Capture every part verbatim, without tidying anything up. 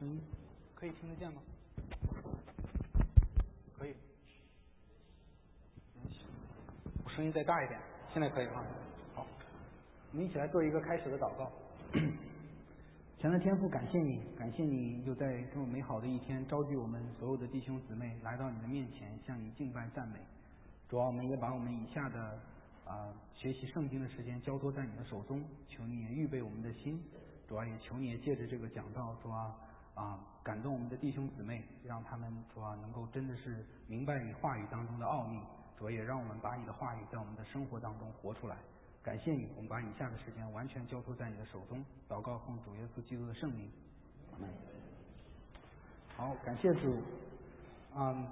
声音，可以听得见吗？可以。我声音再大一点，现在可以吗？好，我们一起来做一个开始的祷告。神的天父，感谢你，感谢你又在这么美好的一天召集我们所有的弟兄姊妹来到你的面前，向你敬拜赞美。主啊，我们也把我们以下的啊、呃、学习圣经的时间交托在你的手中，求你也预备我们的心。主啊，也求你也借着这个讲道，主啊啊感动我们的弟兄姊妹，让他们主啊能够真的是明白你话语当中的奥秘。主啊，也让我们把你的话语在我们的生活当中活出来。感谢你，我们把以下的时间完全交托在你的手中，祷告奉主耶稣基督的圣名。嗯，好，感谢主。嗯，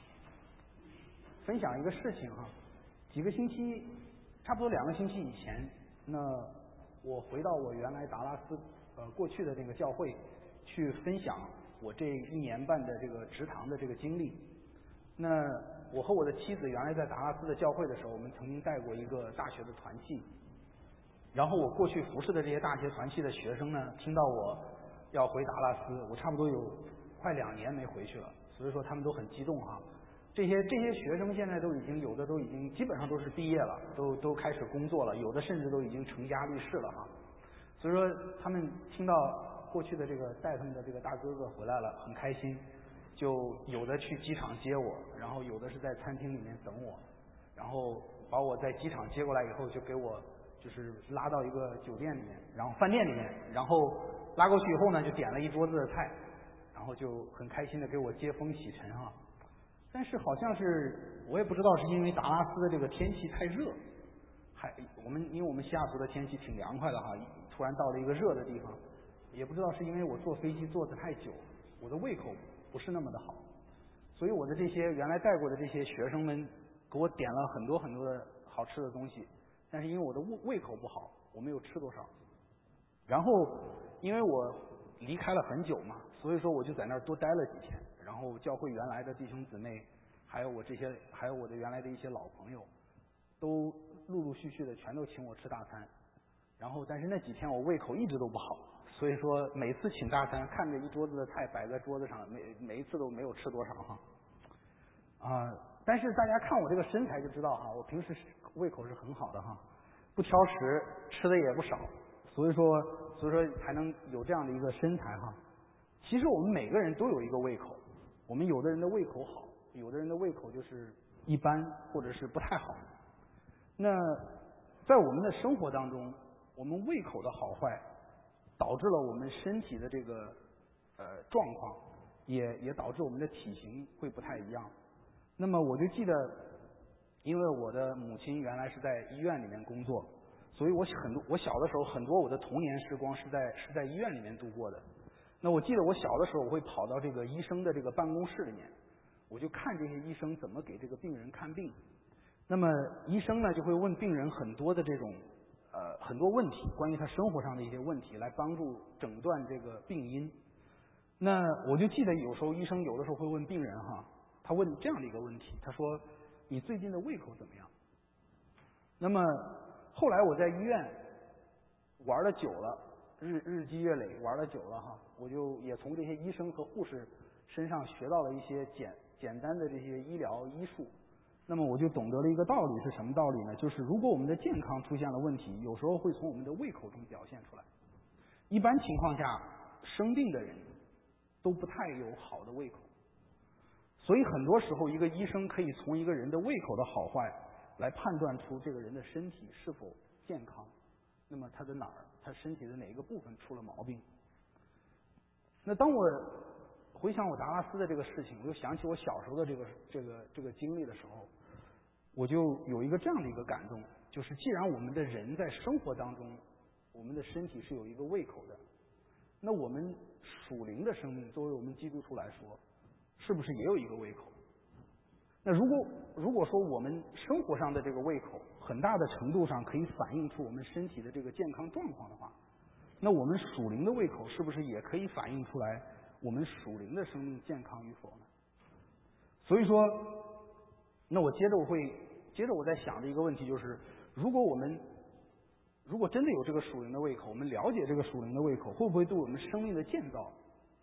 分享一个事情哈，几个星期，差不多两个星期以前，那我回到我原来达拉斯呃过去的那个教会去分享我这一年半的这个职堂的这个经历。那我和我的妻子原来在达拉斯的教会的时候，我们曾经带过一个大学的团契。然后我过去服侍的这些大学团契的学生呢，听到我要回达拉斯，我差不多有快两年没回去了，所以说他们都很激动哈。这些这些学生现在都已经有的都已经基本上都是毕业了，都都开始工作了，有的甚至都已经成家立室了哈。所以说他们听到过去的这个带他们的这个大哥哥回来了，很开心。就有的去机场接我，然后有的是在餐厅里面等我，然后把我在机场接过来以后，就给我就是拉到一个酒店里面，然后饭店里面，然后拉过去以后呢，就点了一桌子的菜，然后就很开心的给我接风洗尘哈。但是好像是我也不知道是因为达拉斯的这个天气太热，还我们因为我们西雅图的天气挺凉快的哈，突然到了一个热的地方，也不知道是因为我坐飞机坐得太久，我的胃口不是那么的好，所以我的这些原来带过的这些学生们给我点了很多很多的好吃的东西，但是因为我的胃胃口不好，我没有吃多少。然后因为我离开了很久嘛，所以说我就在那儿多待了几天。然后教会原来的弟兄姊妹，还有我这些，还有我的原来的一些老朋友，都陆陆续续的全都请我吃大餐。然后但是那几天我胃口一直都不好。所以说每次请大餐，看着一桌子的菜摆在桌子上，每每一次都没有吃多少哈。啊、呃，但是大家看我这个身材就知道哈，我平时胃口是很好的哈，不挑食，吃的也不少，所以说所以说才能有这样的一个身材哈。其实我们每个人都有一个胃口，我们有的人的胃口好，有的人的胃口就是一般或者是不太好。那在我们的生活当中，我们胃口的好坏导致了我们身体的这个呃状况，也也导致我们的体型会不太一样。那么我就记得，因为我的母亲原来是在医院里面工作，所以我很多我小的时候很多我的童年时光是在是在医院里面度过的。那我记得我小的时候，我会跑到这个医生的这个办公室里面，我就看这些医生怎么给这个病人看病。那么医生呢就会问病人很多的这种呃，很多问题，关于他生活上的一些问题，来帮助诊断这个病因。那我就记得有时候医生有的时候会问病人哈，他问这样的一个问题，他说：“你最近的胃口怎么样？”那么后来我在医院玩了久了，日日积月累，玩了久了哈，我就也从这些医生和护士身上学到了一些简简单的这些医疗医术。那么我就懂得了一个道理，是什么道理呢？就是如果我们的健康出现了问题，有时候会从我们的胃口中表现出来。一般情况下，生病的人都不太有好的胃口，所以很多时候一个医生可以从一个人的胃口的好坏来判断出这个人的身体是否健康，那么他的哪儿，他身体的哪一个部分出了毛病。那当我回想我达拉斯的这个事情，我又想起我小时候的这个这个这个经历的时候，我就有一个这样的一个感动，就是既然我们的人在生活当中，我们的身体是有一个胃口的，那我们属灵的生命作为我们基督徒来说，是不是也有一个胃口？那如果如果说我们生活上的这个胃口很大的程度上可以反映出我们身体的这个健康状况的话，那我们属灵的胃口是不是也可以反映出来我们属灵的生命健康与否呢？所以说，那我接着我会接着我在想的一个问题就是，如果我们如果真的有这个属灵的胃口，我们了解这个属灵的胃口，会不会对我们生命的建造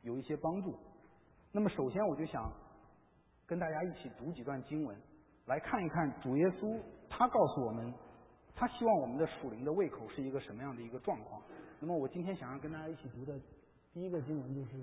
有一些帮助。那么首先我就想跟大家一起读几段经文，来看一看主耶稣他告诉我们，他希望我们的属灵的胃口是一个什么样的一个状况。那么我今天想要跟大家一起读的第一个经文就是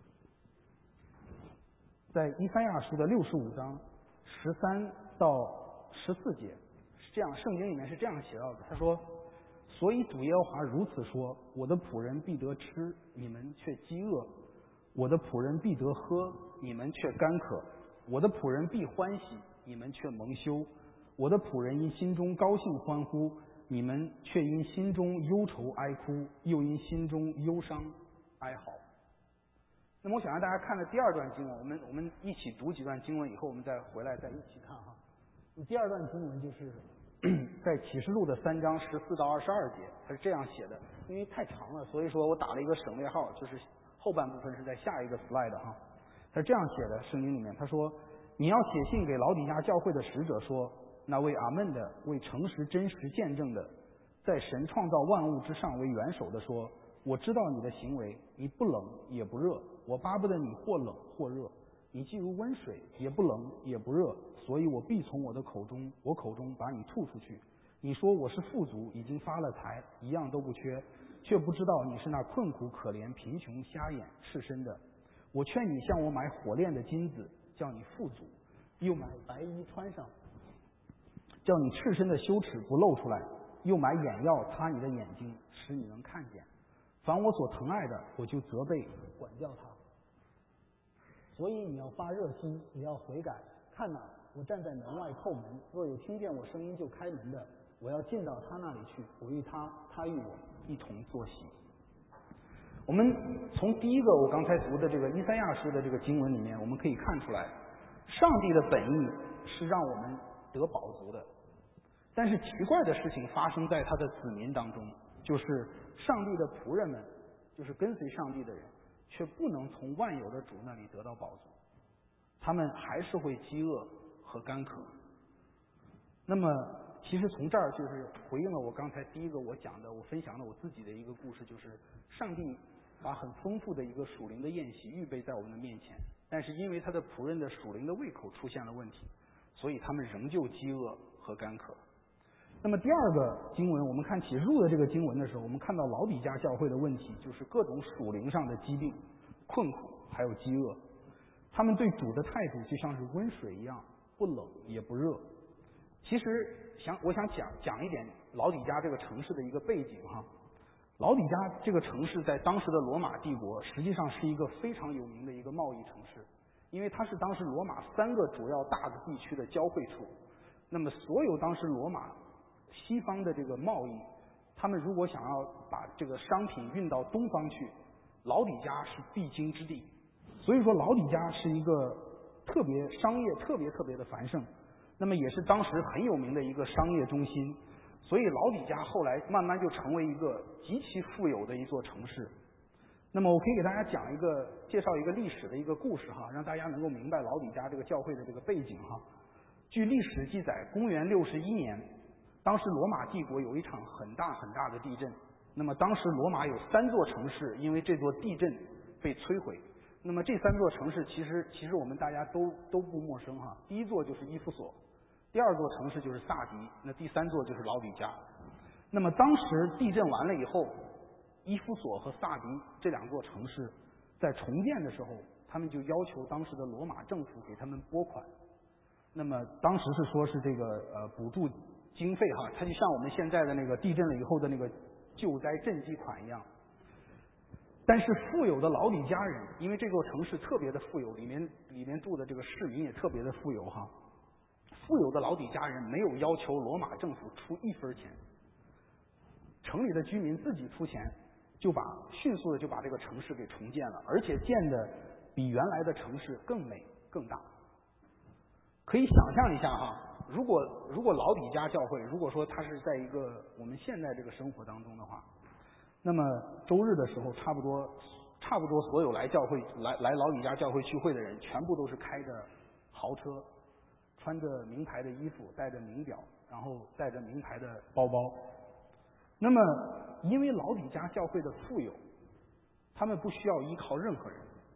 在以赛亚书的六十五章十三到十四节，是这样，圣经里面是这样写到的，他说：所以主耶和华如此说，我的仆人必得吃，你们却饥饿；我的仆人必得喝，你们却干渴；我的仆人必欢喜，你们却蒙羞；我的仆人因心中高兴欢呼，你们却因心中忧愁哀哭，又因心中忧伤哀嚎。那么我想让大家看的第二段经文，我们我们一起读几段经文以后，我们再回来再一起看哈。第二段经文就是在启示录的三章十四到二十二节，它是这样写的，因为太长了，所以说我打了一个省略号，就是后半部分是在下一个 slide 哈。它是这样写的，圣经里面他说：你要写信给老底嘉教会的使者说，那为阿们的，为诚实真实见证的，在神创造万物之上为元首的说，我知道你的行为，你不冷也不热，我巴不得你或冷或热，你既如温水，也不冷也不热，所以我必从我的口中，我口中把你吐出去。你说我是富足，已经发了财，一样都不缺，却不知道你是那困苦可怜贫穷瞎眼赤身的。我劝你向我买火炼的金子，叫你富足，又买白衣穿上，叫你赤身的羞耻不露出来，又买眼药擦你的眼睛，使你能看见。凡我所疼爱的，我就责备管教他。所以你要发热心，也要悔改。看哪，我站在门外叩门，若有听见我声音就开门的，我要进到他那里去，我与他，他与我一同坐席。我们从第一个我刚才读的这个以赛亚书的这个经文里面，我们可以看出来，上帝的本意是让我们得饱足的。但是奇怪的事情发生在他的子民当中，就是上帝的仆人们，就是跟随上帝的人，却不能从万有的主那里得到饱足，他们还是会饥饿和干渴。那么其实从这儿就是回应了我刚才第一个我讲的，我分享了我自己的一个故事，就是上帝把很丰富的一个属灵的宴席预备在我们的面前，但是因为他的仆人的属灵的胃口出现了问题，所以他们仍旧饥饿和干渴。那么第二个经文，我们看启示录的这个经文的时候，我们看到老底嘉教会的问题就是各种属灵上的疾病、困苦还有饥饿。他们对主的态度就像是温水一样，不冷也不热。其实想我想讲讲一点老底嘉这个城市的一个背景哈。老底嘉这个城市在当时的罗马帝国实际上是一个非常有名的一个贸易城市，因为它是当时罗马三个主要大的地区的交汇处。那么所有当时罗马西方的这个贸易，他们如果想要把这个商品运到东方去，老底嘉是必经之地。所以说老底嘉是一个特别商业特别特别的繁盛，那么也是当时很有名的一个商业中心。所以老底嘉后来慢慢就成为一个极其富有的一座城市。那么我可以给大家讲一个介绍一个历史的一个故事哈，让大家能够明白老底嘉这个教会的这个背景哈。据历史记载，公元六十一年，当时罗马帝国有一场很大很大的地震。那么当时罗马有三座城市因为这座地震被摧毁。那么这三座城市其实其实我们大家都都不陌生哈。第一座就是伊夫所，第二座城市就是萨迪，那第三座就是老底嘉。那么当时地震完了以后，伊夫所和萨迪这两座城市在重建的时候，他们就要求当时的罗马政府给他们拨款。那么当时是说是这个呃补助经费哈，它就像我们现在的那个地震了以后的那个救灾赈济款一样。但是富有的老底嘉人，因为这座城市特别的富有，里面里面住的这个市民也特别的富有哈。富有的老底嘉人没有要求罗马政府出一分钱，城里的居民自己出钱，就把迅速的就把这个城市给重建了，而且建的比原来的城市更美更大。可以想象一下哈，如果如果老底嘉教会，如果说它是在一个我们现在这个生活当中的话，那么周日的时候，差不多差不多所有来教会来来老底嘉教会聚会的人，全部都是开着豪车，穿着名牌的衣服，戴着名表，然后带着名牌的包包。那么，因为老底嘉教会的富有，他们不需要依靠任何人，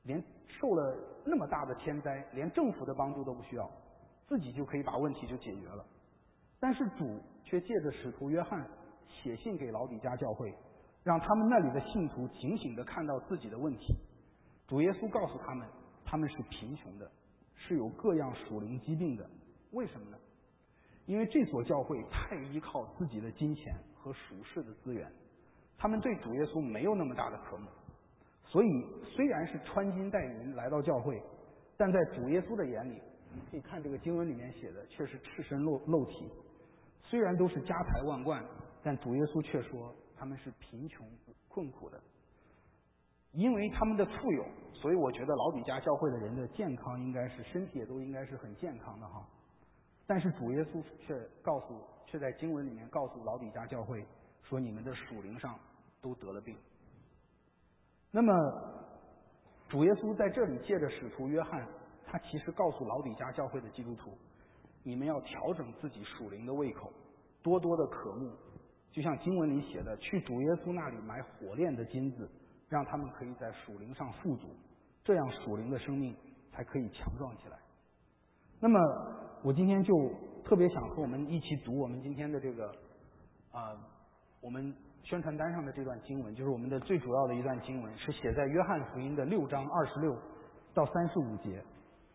连受了那么大的天灾，连政府的帮助都不需要，自己就可以把问题就解决了。但是主却借着使徒约翰写信给老底嘉教会，让他们那里的信徒警醒地看到自己的问题。主耶稣告诉他们，他们是贫穷的，是有各样属灵疾病的。为什么呢？因为这所教会太依靠自己的金钱和属世的资源，他们对主耶稣没有那么大的渴慕。所以虽然是穿金戴银来到教会，但在主耶稣的眼里，你可以看这个经文里面写的，却是赤身露露体。虽然都是家财万贯，但主耶稣却说他们是贫穷困苦的。因为他们的富有，所以我觉得老底嘉教会的人的健康应该是身体也都应该是很健康的哈。但是主耶稣却告诉，却在经文里面告诉老底嘉教会说，你们的属灵上都得了病。那么主耶稣在这里借着使徒约翰，他其实告诉老底嘉教会的基督徒，你们要调整自己属灵的胃口，多多的渴慕，就像经文里写的，去主耶稣那里买火炼的金子，让他们可以在属灵上富足，这样属灵的生命才可以强壮起来。那么我今天就特别想和我们一起读我们今天的这个啊、呃，我们宣传单上的这段经文，就是我们的最主要的一段经文，是写在约翰福音的六章二十六到三十五节。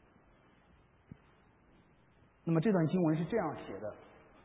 那么这段经文是这样写的：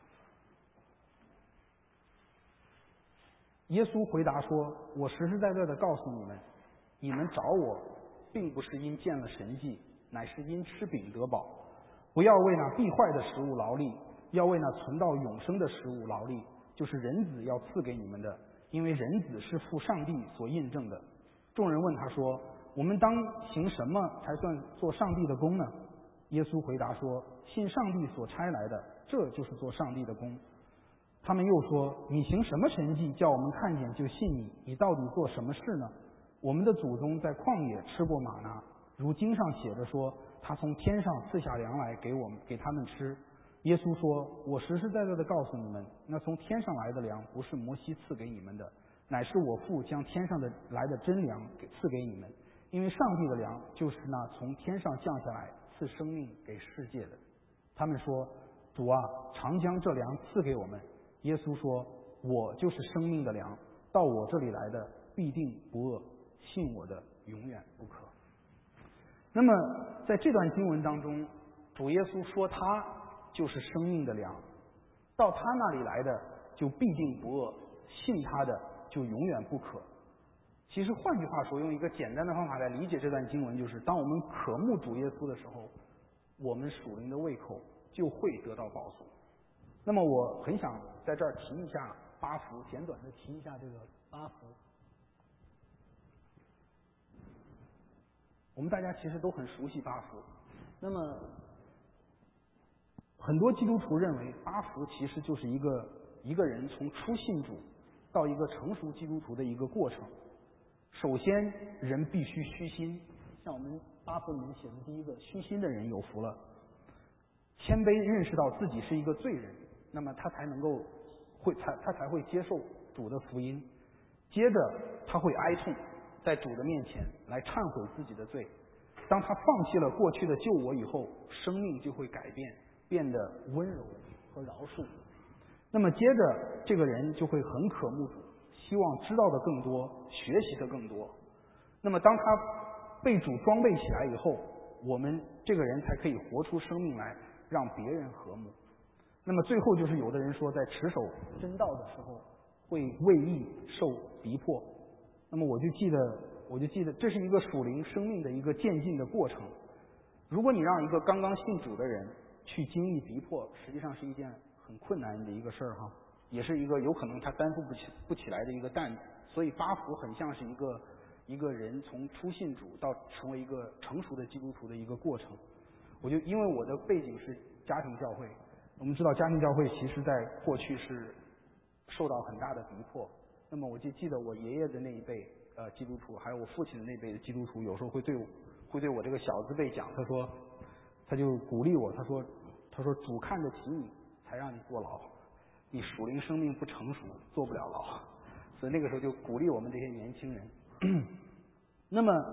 耶稣回答说，我实实在在的告诉你们，你们找我并不是因见了神迹，乃是因吃饼得饱。不要为那必坏的食物劳力，要为那存到永生的食物劳力，就是人子要赐给你们的，因为人子是父上帝所印证的。众人问他说，我们当行什么才算做上帝的工呢？耶稣回答说，信上帝所差来的，这就是做上帝的工。他们又说，你行什么神迹叫我们看见就信你？你到底做什么事呢？我们的祖宗在旷野吃过玛拿，如经上写着说，他从天上赐下粮来给我们给他们吃。耶稣说，我实实在在的告诉你们，那从天上来的粮不是摩西赐给你们的，乃是我父将天上的来的真粮给赐给你们。因为上帝的粮就是那从天上降下来赐生命给世界的。他们说，主啊，常将这粮赐给我们。耶稣说，我就是生命的粮，到我这里来的必定不饿，信我的永远不渴。那么在这段经文当中，主耶稣说他就是生命的粮，到他那里来的就必定不饿，信他的就永远不渴。其实换句话说，用一个简单的方法来理解这段经文，就是当我们渴慕主耶稣的时候，我们属灵的胃口就会得到饱足。那么我很想在这儿提一下八福，简短的提一下这个八福。我们大家其实都很熟悉八福，那么很多基督徒认为八福其实就是一个一个人从初信主到一个成熟基督徒的一个过程。首先人必须虚心，像我们八福里面写的第一个，虚心的人有福了。谦卑认识到自己是一个罪人，那么他才能够会才他才会接受主的福音。接着他会哀痛，在主的面前来忏悔自己的罪。当他放弃了过去的救我以后，生命就会改变，变得温柔和饶恕。那么接着这个人就会很渴慕主，希望知道的更多，学习的更多。那么当他被主装备起来以后，我们这个人才可以活出生命来，让别人和睦。那么最后就是有的人说，在持守真道的时候会为义受逼迫。那么我就记得我就记得这是一个属灵生命的一个渐进的过程。如果你让一个刚刚信主的人去经历逼迫，实际上是一件很困难的一个事儿哈，也是一个有可能他担负不起不起来的一个担子。所以八福很像是一个一个人从初信主到成为一个成熟的基督徒的一个过程。我就因为我的背景是家庭教会，我们知道家庭教会其实在过去是受到很大的逼迫。那么我就记得我爷爷的那一辈呃基督徒，还有我父亲的那辈的基督徒，有时候会对我会对我这个小字辈讲，他说他就鼓励我，他说他说主看得起你才让你坐牢，你属灵生命不成熟坐不了牢。所以那个时候就鼓励我们这些年轻人。那么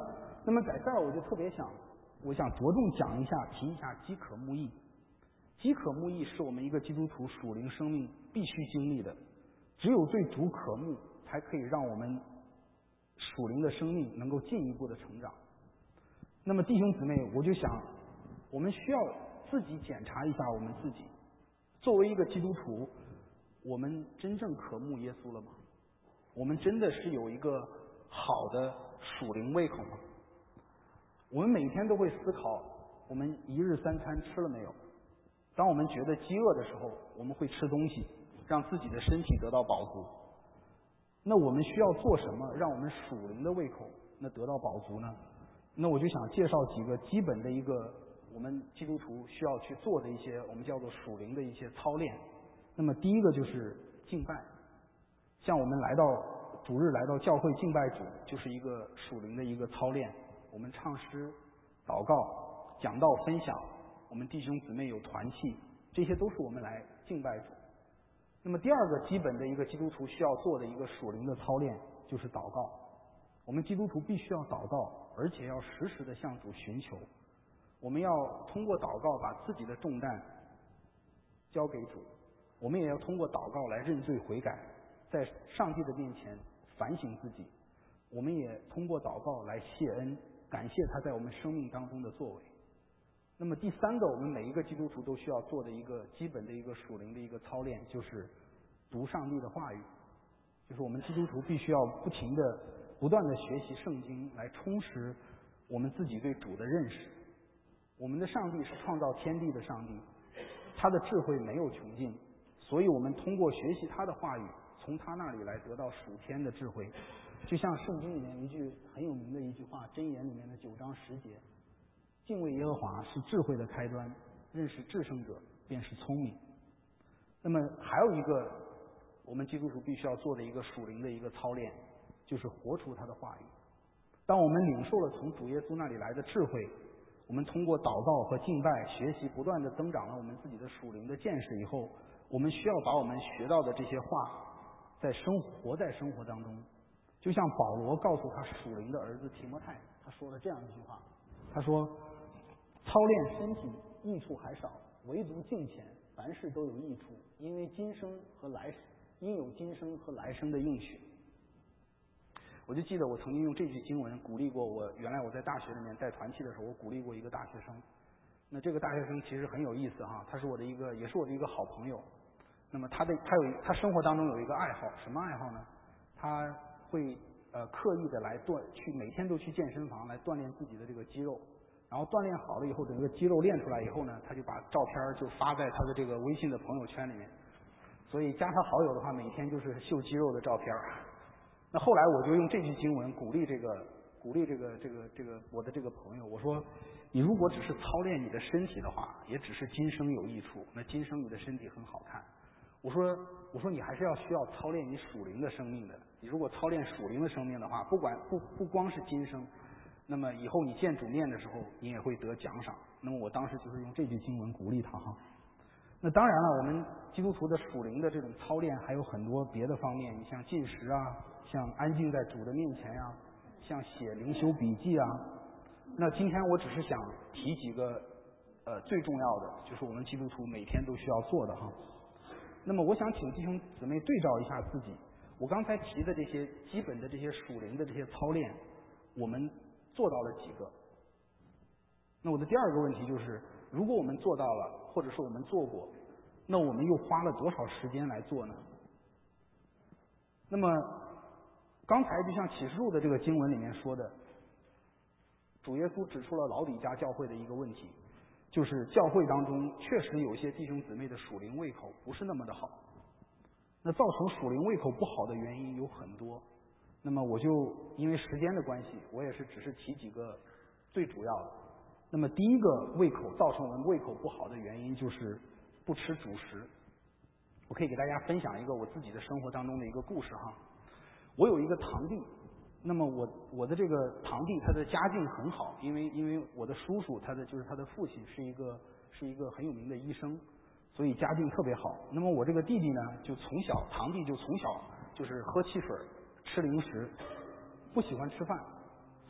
那么在这儿我就特别想，我想着重讲一下，提一下饥渴慕义。饥渴慕义是我们一个基督徒属灵生命必须经历的，只有对主渴慕，才可以让我们属灵的生命能够进一步的成长。那么弟兄姊妹，我就想，我们需要自己检查一下我们自己，作为一个基督徒，我们真正渴慕耶稣了吗？我们真的是有一个好的属灵胃口吗？我们每天都会思考，我们一日三餐吃了没有？当我们觉得饥饿的时候，我们会吃东西，让自己的身体得到饱足。那我们需要做什么，让我们属灵的胃口那得到饱足呢？那我就想介绍几个基本的一个我们基督徒需要去做的一些我们叫做属灵的一些操练。那么第一个就是敬拜，像我们来到主日来到教会敬拜主，就是一个属灵的一个操练。我们唱诗、祷告、讲道分享，我们弟兄姊妹有团契，这些都是我们来敬拜主。那么第二个基本的一个基督徒需要做的一个属灵的操练就是祷告。我们基督徒必须要祷告，而且要时时的向主寻求。我们要通过祷告把自己的重担交给主，我们也要通过祷告来认罪悔改，在上帝的面前反省自己。我们也通过祷告来谢恩，感谢他在我们生命当中的作为。那么第三个，我们每一个基督徒都需要做的一个基本的一个属灵的一个操练，就是读上帝的话语。就是我们基督徒必须要不停的、不断的学习圣经，来充实我们自己对主的认识。我们的上帝是创造天地的上帝，他的智慧没有穷尽，所以我们通过学习他的话语，从他那里来得到属天的智慧。就像圣经里面一句很有名的一句话，箴言里面的九章十节，敬畏耶和华是智慧的开端，认识至圣者便是聪明。那么还有一个我们基督徒必须要做的一个属灵的一个操练，就是活出他的话语。当我们领受了从主耶稣那里来的智慧，我们通过祷告和敬拜学习，不断的增长了我们自己的属灵的见识以后，我们需要把我们学到的这些话在生活活在生活当中。就像保罗告诉他属灵的儿子提摩太，他说了这样一句话，他说，操练身体益处还少，唯独敬虔凡事都有益处，因为今生和来因有今生和来生的应许。我就记得我曾经用这句经文鼓励过我，原来我在大学里面带团契的时候，我鼓励过一个大学生。那这个大学生其实很有意思哈，他是我的一个也是我的一个好朋友。那么他的他有他生活当中有一个爱好，什么爱好呢？他会呃刻意的来锻去每天都去健身房来锻炼自己的这个肌肉，然后锻炼好了以后，整个肌肉练出来以后呢，他就把照片就发在他的这个微信的朋友圈里面。所以加他好友的话，每天就是秀肌肉的照片。那后来我就用这句经文鼓励这个鼓励这个这个这个我的这个朋友，我说，你如果只是操练你的身体的话，也只是今生有益处，那今生你的身体很好看。我说我说你还是要需要操练你属灵的生命的。你如果操练属灵的生命的话，不管不不光是今生，那么以后你见主面的时候，你也会得奖赏。那么我当时就是用这句经文鼓励他哈。那当然了，我们基督徒的属灵的这种操练还有很多别的方面，你像进食啊，像安静在主的面前呀、啊，像写灵修笔记啊。那今天我只是想提几个呃最重要的，就是我们基督徒每天都需要做的哈。那么我想请弟兄姊妹对照一下自己，我刚才提的这些基本的这些属灵的这些操练，我们做到了几个？那我的第二个问题就是，如果我们做到了，或者说我们做过，那我们又花了多少时间来做呢？那么刚才就像启示录的这个经文里面说的，主耶稣指出了老底嘉教会的一个问题，就是教会当中确实有些弟兄姊妹的属灵胃口不是那么的好。那造成属灵胃口不好的原因有很多，那么我就因为时间的关系，我也是只是提几个最主要的。那么第一个胃口造成我们胃口不好的原因就是不吃主食。我可以给大家分享一个我自己的生活当中的一个故事哈。我有一个堂弟，那么我我的这个堂弟他的家境很好，因为因为我的叔叔他的就是他的父亲是一个是一个很有名的医生，所以家境特别好。那么我这个弟弟呢，就从小堂弟就从小就是喝汽水、吃零食，不喜欢吃饭，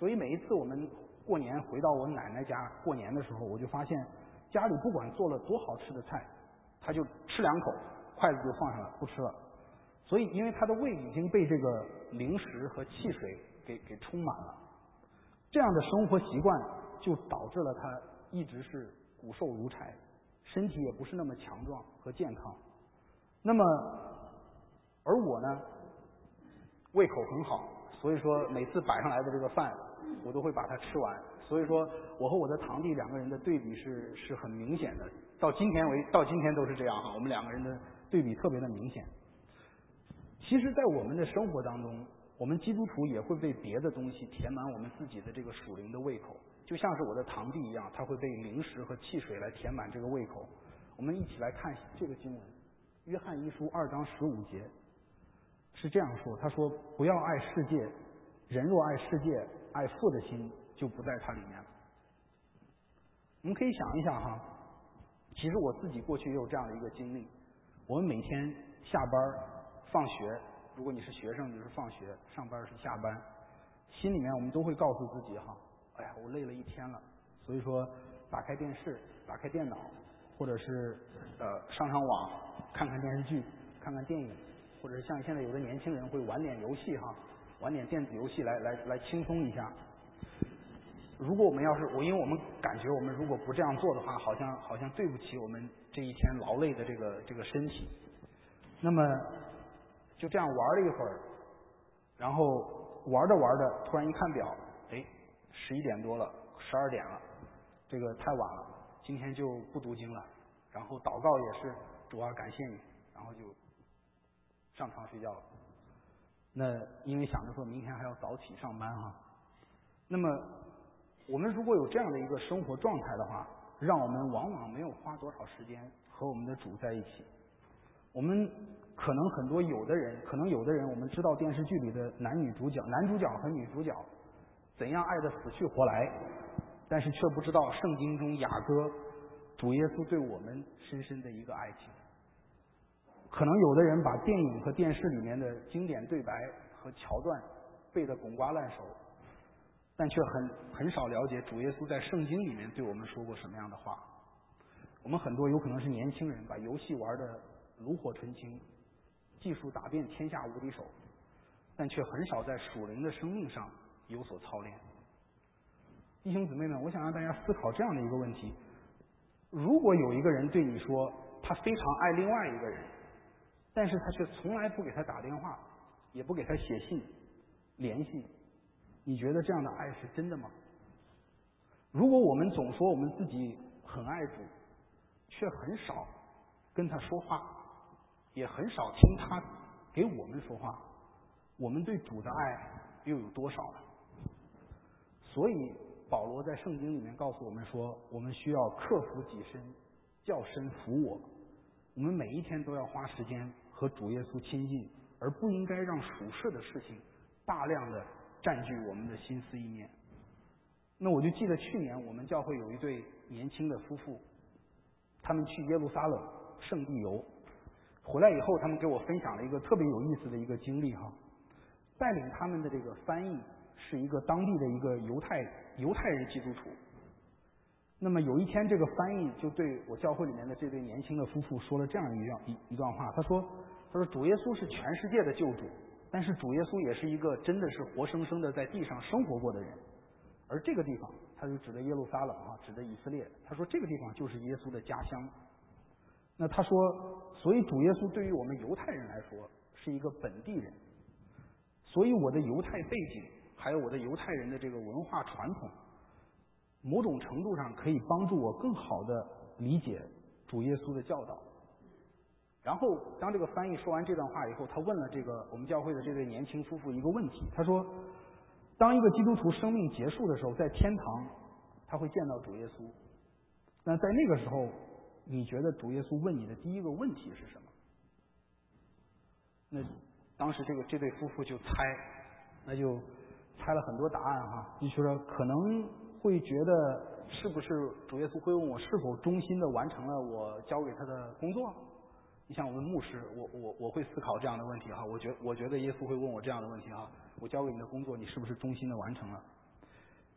所以每一次我们过年回到我奶奶家过年的时候，我就发现家里不管做了多好吃的菜，他就吃两口，筷子就放下了，不吃了。所以因为他的胃已经被这个零食和汽水给给充满了，这样的生活习惯就导致了他一直是骨瘦如柴，身体也不是那么强壮和健康。那么而我呢，胃口很好，所以说每次摆上来的这个饭我都会把它吃完。所以说我和我的堂弟两个人的对比是是很明显的，到今天为到今天都是这样哈，我们两个人的对比特别的明显。其实在我们的生活当中，我们基督徒也会被别的东西填满我们自己的这个属灵的胃口，就像是我的堂弟一样，他会被零食和汽水来填满这个胃口。我们一起来看这个经文，约翰一书二章十五节是这样说，他说不要爱世界，人若爱世界，爱父的心就不在它里面了。我们可以想一想哈，其实我自己过去也有这样的一个经历，我们每天下班放学，如果你是学生就是放学，上班是下班，心里面我们都会告诉自己哈，哎呀我累了一天了，所以说打开电视，打开电脑，或者是呃上上网，看看电视剧，看看电影，或者是像现在有的年轻人会玩点游戏哈，玩点电子游戏来来来轻松一下。如果我们要是我，因为我们感觉我们如果不这样做的话，好像好像对不起我们这一天劳累的这个这个身体。那么就这样玩了一会儿，然后玩着玩着，突然一看表，哎，十一点多了，十二点了，这个太晚了，今天就不读经了。然后祷告也是主啊感谢你，然后就上床睡觉了。那因为想着说明天还要早起上班哈，那么我们如果有这样的一个生活状态的话，让我们往往没有花多少时间和我们的主在一起。我们可能很多有的人，可能有的人我们知道电视剧里的男女主角，男主角和女主角怎样爱得死去活来，但是却不知道圣经中雅歌主耶稣对我们深深的一个爱情。可能有的人把电影和电视里面的经典对白和桥段背得滚瓜烂熟，但却很很少了解主耶稣在圣经里面对我们说过什么样的话。我们很多有可能是年轻人，把游戏玩得炉火纯青，技术打遍天下无敌手，但却很少在属灵的生命上有所操练。弟兄姊妹们，我想让大家思考这样的一个问题：如果有一个人对你说他非常爱另外一个人，但是他却从来不给他打电话，也不给他写信联系，你觉得这样的爱是真的吗？如果我们总说我们自己很爱主，却很少跟他说话，也很少听他给我们说话，我们对主的爱又有多少呢？所以保罗在圣经里面告诉我们说，我们需要克服己身，叫身服我。我们每一天都要花时间和主耶稣亲近，而不应该让属世的事情大量的占据我们的心思意念。那我就记得去年我们教会有一对年轻的夫妇，他们去耶路撒冷圣地游，回来以后他们给我分享了一个特别有意思的一个经历哈。带领他们的这个翻译是一个当地的一个犹太犹太人基督徒。那么有一天，这个翻译就对我教会里面的这对年轻的夫妇说了这样一样一一段话，他说：“他说主耶稣是全世界的救主，但是主耶稣也是一个真的是活生生的在地上生活过的人。而这个地方，他就指的耶路撒冷啊，指的以色列。他说这个地方就是耶稣的家乡。那他说，所以主耶稣对于我们犹太人来说是一个本地人，所以我的犹太背景，还有我的犹太人的这个文化传统，某种程度上可以帮助我更好的理解主耶稣的教导。”然后当这个翻译说完这段话以后，他问了这个我们教会的这对年轻夫妇一个问题，他说，当一个基督徒生命结束的时候，在天堂他会见到主耶稣，那在那个时候你觉得主耶稣问你的第一个问题是什么？那当时这个这对夫妇就猜，那就猜了很多答案哈，就说可能会觉得是不是主耶稣会问我是否忠心的完成了我交给他的工作。你像我们牧师，我我我会思考这样的问题哈，我觉我觉得耶稣会问我这样的问题哈，我交给你的工作你是不是忠心的完成了？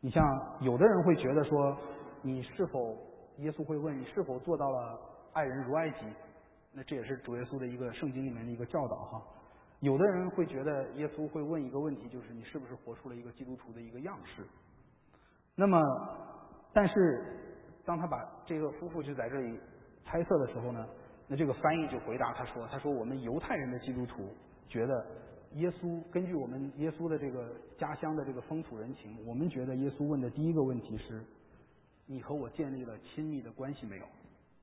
你像有的人会觉得说，你是否耶稣会问你是否做到了爱人如爱己？那这也是主耶稣的一个圣经里面的一个教导哈。有的人会觉得耶稣会问一个问题，就是你是不是活出了一个基督徒的一个样式？那么，但是当他把这个夫妇就在这里猜测的时候呢，那这个翻译就回答他说：“他说我们犹太人的基督徒觉得耶稣根据我们耶稣的这个家乡的这个风土人情，我们觉得耶稣问的第一个问题是：你和我建立了亲密的关系没有？”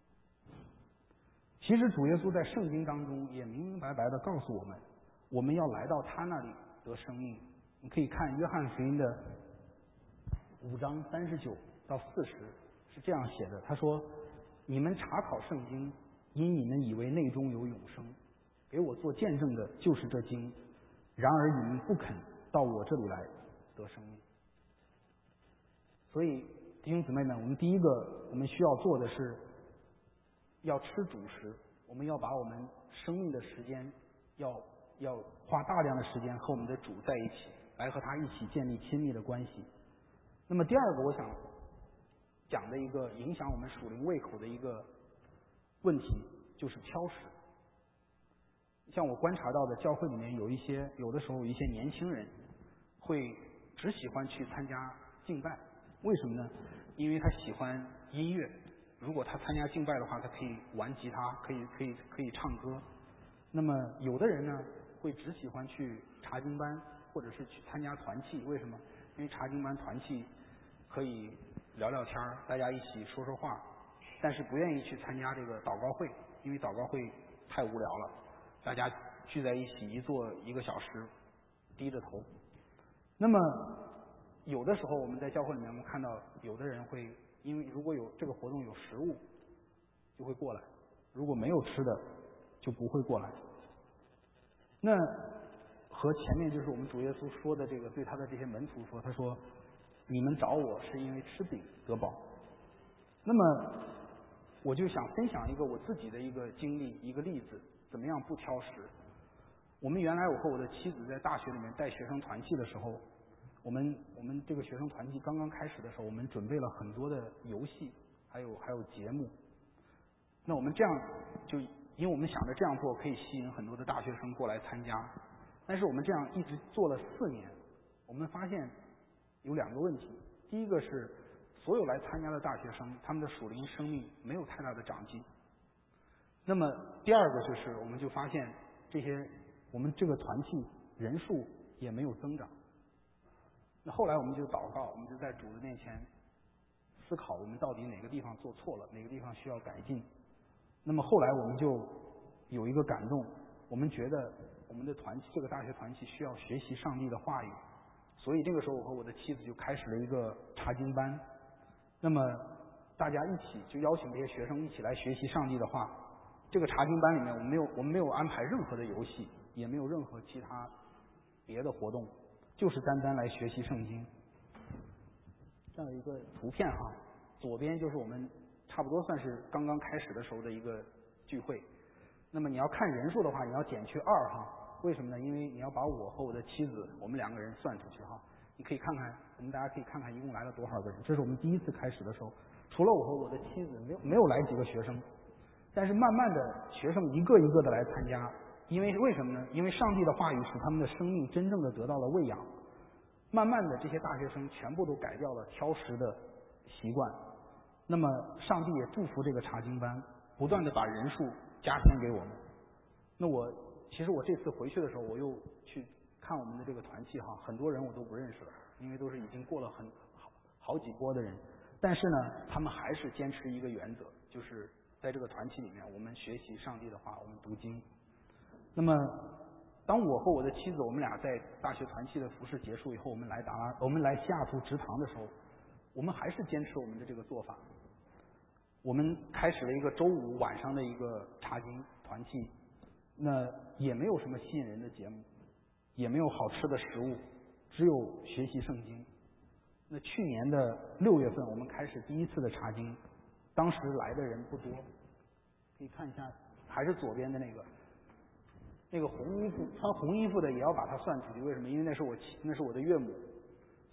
其实主耶稣在圣经当中也明明白白的告诉我们，我们要来到他那里得生命。你可以看约翰福音的五章三十九到四十是这样写的，他说：“你们查考圣经，因你们以为内中有永生，给我做见证的就是这经。然而你们不肯到我这里来得生命。”所以弟兄姊妹们，我们第一个我们需要做的是要吃主食，我们要把我们生命的时间要要花大量的时间和我们的主在一起，来和他一起建立亲密的关系。那么第二个我想讲的一个影响我们属灵胃口的一个问题，就是挑食。像我观察到的，教会里面有一些有的时候有一些年轻人会只喜欢去参加敬拜，为什么呢？因为他喜欢音乐，如果他参加敬拜的话，他可以玩吉他，可以可以可以唱歌。那么有的人呢会只喜欢去查经班，或者是去参加团契，为什么？因为查经班团契可以聊聊天，大家一起说说话，但是不愿意去参加这个祷告会，因为祷告会太无聊了，大家聚在一起一坐一个小时，低着头。那么有的时候我们在教会里面，我们看到有的人会因为如果有这个活动有食物就会过来，如果没有吃的就不会过来。那和前面就是我们主耶稣说的这个对他的这些门徒说，他说你们找我是因为吃饼得饱。那么我就想分享一个我自己的一个经历，一个例子，怎么样不挑食。我们原来我和我的妻子在大学里面带学生团契的时候，我们我们这个学生团契刚刚开始的时候，我们准备了很多的游戏，还有还有节目。那我们这样就因为我们想着这样做可以吸引很多的大学生过来参加，但是我们这样一直做了四年，我们发现有两个问题。第一个是所有来参加的大学生，他们的属灵生命没有太大的长进。那么第二个就是我们就发现这些我们这个团契人数也没有增长。那后来我们就祷告，我们就在主的面前思考我们到底哪个地方做错了，哪个地方需要改进。那么后来我们就有一个感动，我们觉得我们的团契这个大学团契需要学习上帝的话语，所以这个时候我和我的妻子就开始了一个查经班。那么大家一起就邀请这些学生一起来学习上帝的话。这个查经班里面我们没有我们没有安排任何的游戏，也没有任何其他别的活动，就是单单来学习圣经。这样一个图片哈，左边就是我们差不多算是刚刚开始的时候的一个聚会。那么你要看人数的话，你要减去二哈，为什么呢？因为你要把我和我的妻子我们两个人算出去哈。你可以看看，我们大家可以看看一共来了多少个人。这是我们第一次开始的时候，除了我和我的妻子，没有没有来几个学生。但是慢慢的学生一个一个的来参加，因为为什么呢？因为上帝的话语使他们的生命真正的得到了喂养。慢慢的这些大学生全部都改掉了挑食的习惯。那么上帝也祝福这个查经班，不断的把人数加添给我们。那我其实我这次回去的时候，我又去看我们的这个团契哈，很多人我都不认识了，因为都是已经过了很好好几波的人。但是呢，他们还是坚持一个原则，就是在这个团契里面，我们学习上帝的话，我们读经。那么当我和我的妻子我们俩在大学团契的服事结束以后，我们来达拉我们来西雅图职堂的时候，我们还是坚持我们的这个做法。我们开始了一个周五晚上的一个查经团契，那也没有什么吸引人的节目，也没有好吃的食物，只有学习圣经。那去年的六月份我们开始第一次的查经，当时来的人不多，可以看一下，还是左边的那个那个红衣服穿红衣服的也要把它算出去，为什么？因为那是我那是我的岳母，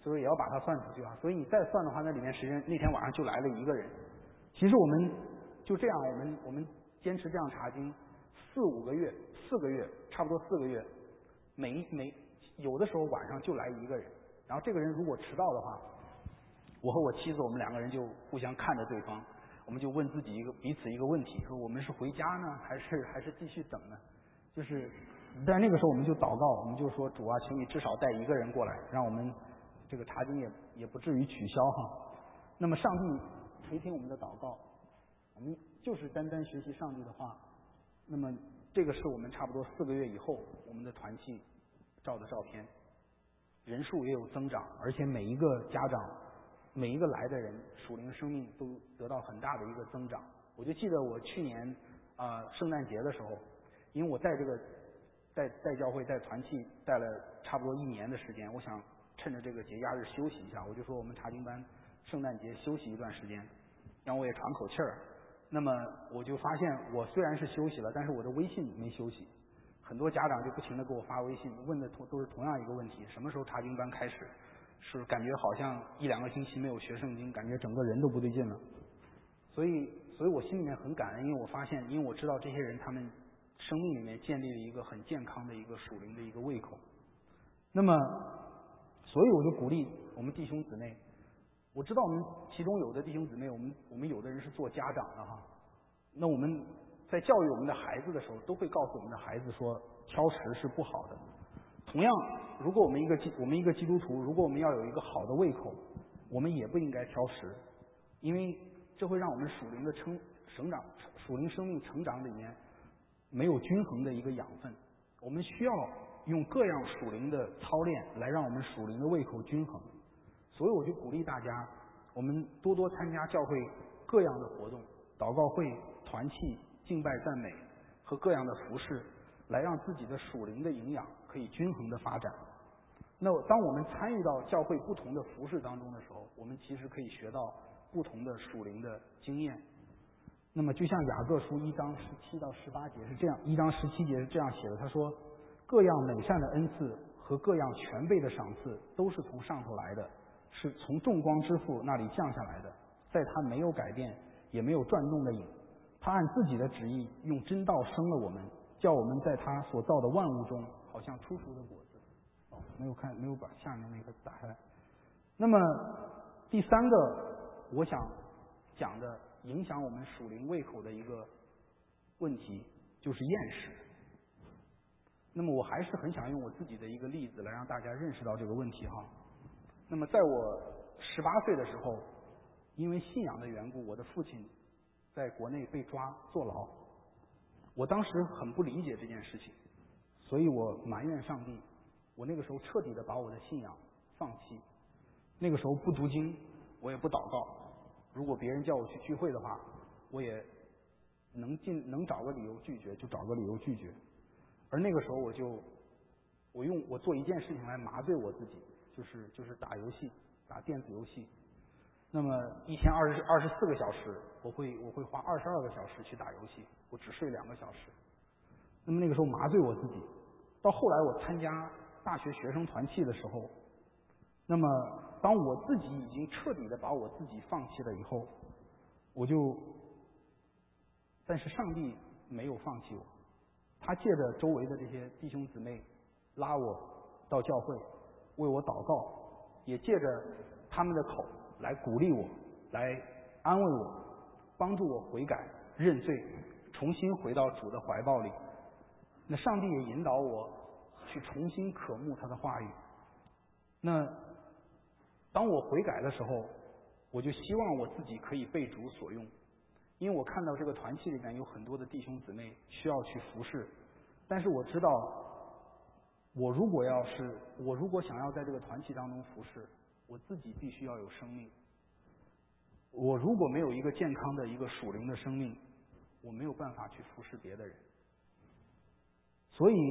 所以也要把它算出去啊。所以你再算的话，那里面实际上那天晚上就来了一个人。其实我们就这样，我们我们坚持这样查经四五个月，四个月，差不多四个月，每一每有的时候晚上就来一个人，然后这个人如果迟到的话，我和我妻子我们两个人就互相看着对方，我们就问自己一个彼此一个问题，说我们是回家呢，还是还是继续等呢？就是，但是那个时候我们就祷告，我们就说主啊，请你至少带一个人过来，让我们这个查经也也不至于取消哈。那么上帝垂听我们的祷告，我们就是单单学习上帝的话。那么这个是我们差不多四个月以后我们的团契照的照片，人数也有增长，而且每一个家长每一个来的人属灵生命都得到很大的一个增长。我就记得我去年啊、呃、圣诞节的时候，因为我带这个带带教会带团契带了差不多一年的时间，我想趁着这个节假日休息一下，我就说我们查经班圣诞节休息一段时间，然后我也喘口气儿。那么我就发现，我虽然是休息了，但是我的微信没休息。很多家长就不停地给我发微信，问的同都是同样一个问题：什么时候查经班开始？是感觉好像一两个星期没有学圣经，感觉整个人都不对劲了。所以，所以我心里面很感恩，因为我发现，因为我知道这些人他们生命里面建立了一个很健康的一个属灵的一个胃口。那么，所以我就鼓励我们弟兄姊妹。我知道我们其中有的弟兄姊妹，我们我们有的人是做家长的哈。那我们在教育我们的孩子的时候，都会告诉我们的孩子说，挑食是不好的。同样，如果我们一个基我们一个基督徒，如果我们要有一个好的胃口，我们也不应该挑食，因为这会让我们属灵的成成长、属灵生命成长里面没有均衡的一个养分。我们需要用各样属灵的操练来让我们属灵的胃口均衡。所以我就鼓励大家，我们多多参加教会各样的活动，祷告会、团契、敬拜赞美和各样的服事，来让自己的属灵的营养可以均衡的发展。那当我们参与到教会不同的服事当中的时候，我们其实可以学到不同的属灵的经验。那么就像雅各书一章十七到十八节是这样，一章十七节是这样写的，他说：各样美善的恩赐和各样全备的赏赐都是从上头来的，是从众光之父那里降下来的，在他没有改变也没有转动的影。他按自己的旨意用真道生了我们，叫我们在他所造的万物中好像初熟的果子。哦，没有看没有把下面那个打开来。那么第三个我想讲的影响我们属灵胃口的一个问题就是厌食。那么我还是很想用我自己的一个例子来让大家认识到这个问题哈。那么在我十八岁的时候，因为信仰的缘故，我的父亲在国内被抓坐牢。我当时很不理解这件事情，所以我埋怨上帝。我那个时候彻底的把我的信仰放弃。那个时候不读经，我也不祷告。如果别人叫我去聚会的话，我也能尽能找个理由拒绝就找个理由拒绝。而那个时候我就我用我做一件事情来麻醉我自己，就是就是打游戏，打电子游戏。那么一天二十二十四个小时，我会我会花二十二个小时去打游戏，我只睡两个小时。那么那个时候麻醉我自己。到后来我参加大学学生团契的时候，那么当我自己已经彻底的把我自己放弃了以后，我就，但是上帝没有放弃我，他借着周围的这些弟兄姊妹拉我到教会，为我祷告，也借着他们的口来鼓励我，来安慰我，帮助我悔改认罪，重新回到主的怀抱里。那上帝也引导我去重新渴慕他的话语。那当我悔改的时候，我就希望我自己可以被主所用，因为我看到这个团契里面有很多的弟兄姊妹需要去服侍，但是我知道，我如果要是我如果想要在这个团契当中服侍，我自己必须要有生命。我如果没有一个健康的一个属灵的生命，我没有办法去服侍别的人。所以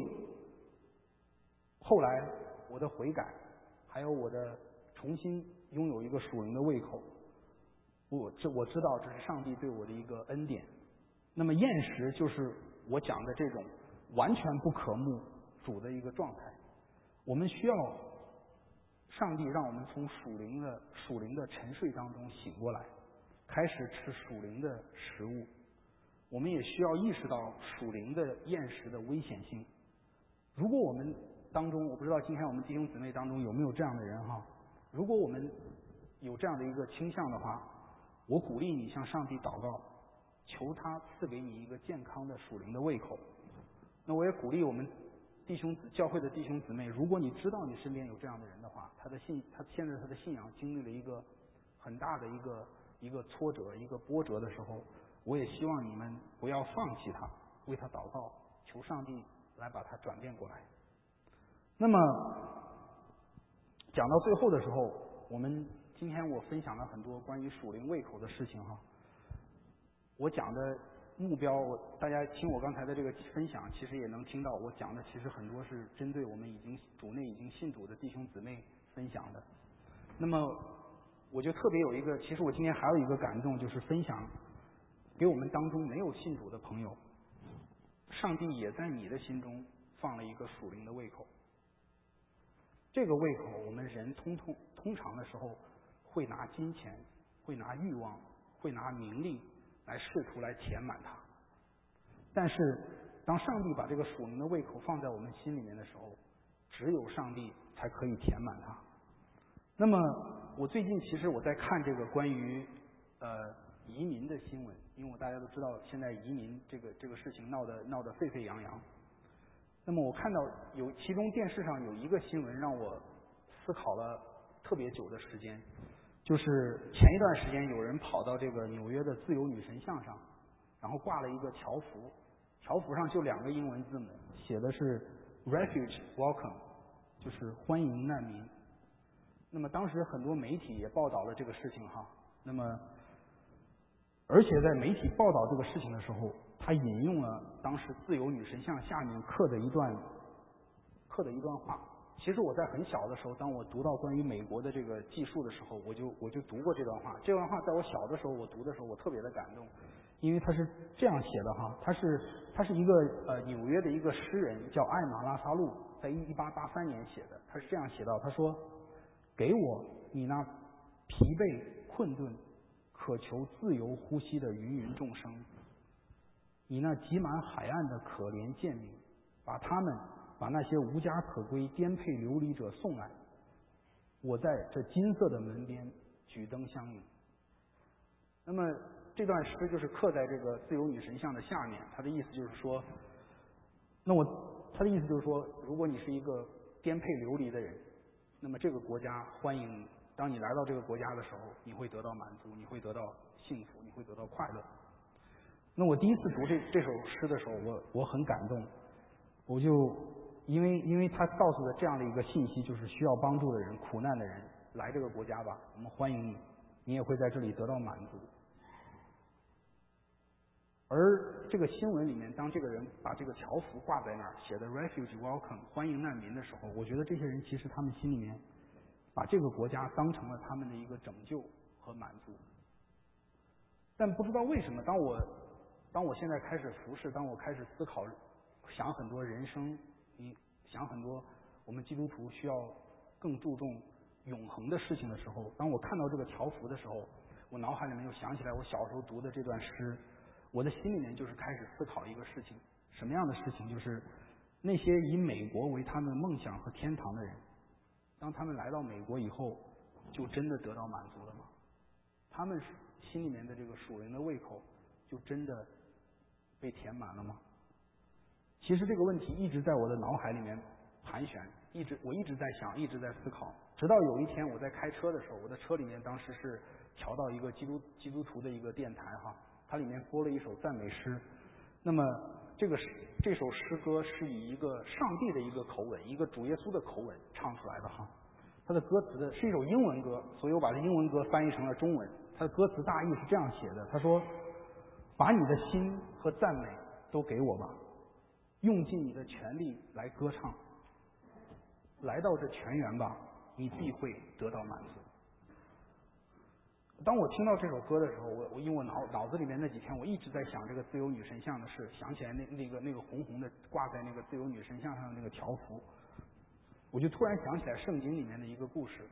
后来我的悔改，还有我的重新拥有一个属灵的胃口，我这我知道这是上帝对我的一个恩典。那么厌食就是我讲的这种完全不渴慕主的一个状态。我们需要上帝让我们从属灵的属灵的沉睡当中醒过来，开始吃属灵的食物。我们也需要意识到属灵的厌食的危险性。如果我们当中，我不知道今天我们弟兄姊妹当中有没有这样的人哈，如果我们有这样的一个倾向的话，我鼓励你向上帝祷告，求他赐给你一个健康的属灵的胃口。那我也鼓励我们弟兄教会的弟兄姊妹，如果你知道你身边有这样的人的话，他的信他现在他的信仰经历了一个很大的一个一个挫折一个波折的时候，我也希望你们不要放弃他，为他祷告，求上帝来把他转变过来。那么讲到最后的时候，我们今天我分享了很多关于属灵胃口的事情哈。我讲的目标，大家听我刚才的这个分享，其实也能听到，我讲的其实很多是针对我们已经主内已经信主的弟兄姊妹分享的。那么我就特别有一个，其实我今天还有一个感动，就是分享给我们当中没有信主的朋友，上帝也在你的心中放了一个属灵的胃口。这个胃口，我们人通通通常的时候会拿金钱，会拿欲望，会拿名利来试图来填满它。但是当上帝把这个属灵的胃口放在我们心里面的时候，只有上帝才可以填满它。那么我最近其实我在看这个关于呃移民的新闻，因为我大家都知道现在移民这个这个事情闹得闹得沸沸扬扬。那么我看到有其中电视上有一个新闻让我思考了特别久的时间，就是前一段时间有人跑到这个纽约的自由女神像上，然后挂了一个条幅，条幅上就两个英文字母，写的是 Refuge Welcome， 就是欢迎难民。那么当时很多媒体也报道了这个事情哈，那么而且在媒体报道这个事情的时候，他引用了当时自由女神像下面刻的一段刻的一段话。其实我在很小的时候，当我读到关于美国的这个记述的时候，我就我就读过这段话。这段话在我小的时候我读的时候，我特别的感动，因为他是这样写的哈，他是他是一个呃纽约的一个诗人叫艾玛拉萨路，在一八八三年写的。他是这样写到，他说：“给我你那疲惫困顿、渴求自由呼吸的芸芸众生。你那挤满海岸的可怜贱民，把他们把那些无家可归颠沛流离者送来，我在这金色的门边举灯相迎。”那么这段诗就是刻在这个自由女神像的下面，他的意思就是说，那我他的意思就是说，如果你是一个颠沛流离的人，那么这个国家欢迎你，当你来到这个国家的时候，你会得到满足，你会得到幸福，你会得到快乐。那我第一次读这这首诗的时候，我我很感动，我就因为因为他告诉的这样的一个信息，就是需要帮助的人、苦难的人来这个国家吧，我们欢迎你，你也会在这里得到满足。而这个新闻里面，当这个人把这个条幅挂在那儿，写的 Refuge Welcome 欢迎难民的时候，我觉得这些人其实他们心里面把这个国家当成了他们的一个拯救和满足。但不知道为什么，当我当我现在开始服侍，当我开始思考，想很多人生，你想很多我们基督徒需要更注重永恒的事情的时候，当我看到这个条幅的时候，我脑海里面又想起来我小时候读的这段诗，我的心里面就是开始思考一个事情，什么样的事情？就是那些以美国为他们梦想和天堂的人，当他们来到美国以后，就真的得到满足了吗？他们心里面的这个属灵的胃口就真的被填满了吗？其实这个问题一直在我的脑海里面盘旋，一直我一直在想，一直在思考，直到有一天我在开车的时候，我的车里面当时是调到一个基督基督徒的一个电台哈，它里面播了一首赞美诗。那么这个这首诗歌是以一个上帝的一个口吻，一个主耶稣的口吻唱出来的哈。它的歌词的是一首英文歌，所以我把这英文歌翻译成了中文。它的歌词大意是这样写的，他说：“把你的心和赞美都给我吧，用尽你的全力来歌唱，来到这泉源吧，你必会得到满足。”当我听到这首歌的时候，我我因为我脑脑子里面那几天我一直在想这个自由女神像的事，想起来那那个那个红红的挂在那个自由女神像上的那个条幅。 我就突然想起来圣经里面的一个故事。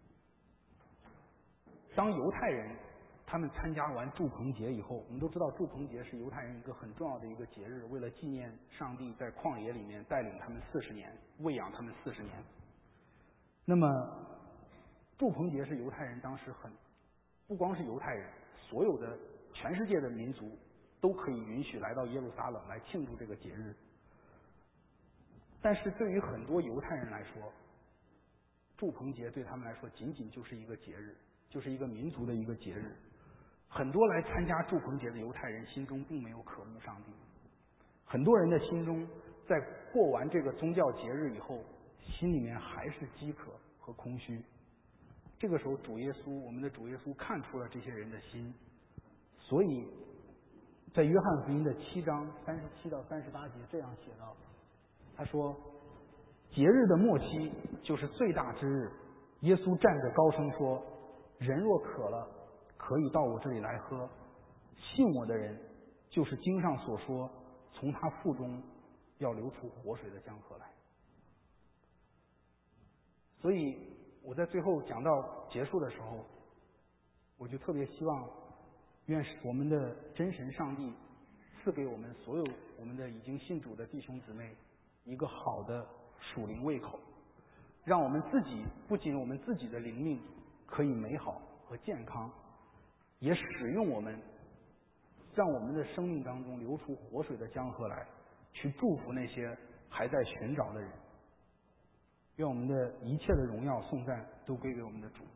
当犹太人他们参加完住棚节以后，我们都知道住棚节是犹太人一个很重要的一个节日，为了纪念上帝在旷野里面带领他们四十年，喂养他们四十年。那么住棚节是犹太人当时很，不光是犹太人，所有的全世界的民族都可以允许来到耶路撒冷来庆祝这个节日。但是对于很多犹太人来说，住棚节对他们来说仅仅就是一个节日，就是一个民族的一个节日。很多来参加住棚节的犹太人心中并没有渴慕上帝，很多人的心中在过完这个宗教节日以后，心里面还是饥渴和空虚。这个时候主耶稣，我们的主耶稣看出了这些人的心，所以在约翰福音的七章三十七到三十八节这样写道，他说节日的末期就是最大之日，耶稣站着高声说，人若渴了，可以到我这里来喝，信我的人就是经上所说，从他腹中要流出活水的江河来。所以我在最后讲到结束的时候，我就特别希望愿我们的真神上帝赐给我们所有我们的已经信主的弟兄姊妹一个好的属灵胃口，让我们自己不仅我们自己的灵命可以美好和健康，也使用我们，让我们的生命当中流出活水的江河来，去祝福那些还在寻找的人。愿我们的一切的荣耀颂赞都归给我们的主。